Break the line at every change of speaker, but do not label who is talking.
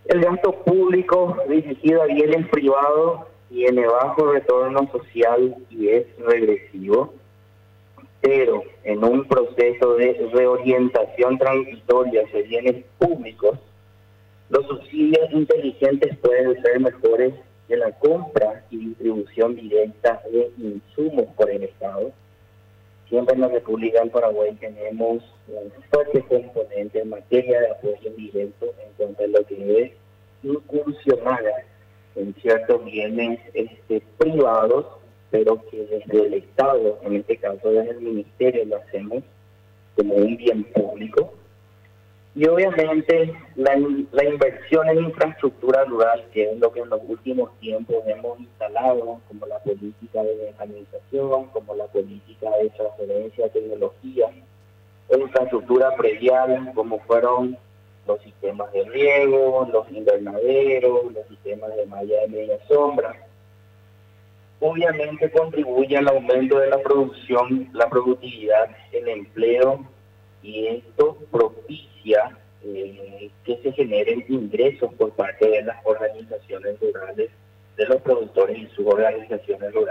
El gasto público dirigido a bienes privados tiene bajo retorno social y es regresivo, pero en un proceso de reorientación transitoria hacia bienes públicos, los subsidios inteligentes pueden ser mejores que la compra y distribución directa de insumos por el Estado. Siempre en la República del Paraguay tenemos un fuerte componente en materia de apoyo directo en cuanto a lo que es incursionar en ciertos bienes privados, pero que desde el Estado, en este caso desde el Ministerio, lo hacemos como un bien público. Y obviamente la inversión en infraestructura rural, que es lo que en los últimos tiempos hemos instalado, como la política de mecanización, como la política de transferencia de tecnología, en infraestructura predial, como fueron los sistemas de riego, los invernaderos, los sistemas de malla de media sombra, obviamente contribuye al aumento de la producción, la productividad, el empleo, y esto propicia que se generen ingresos por parte de las organizaciones rurales, de los productores y sus organizaciones rurales.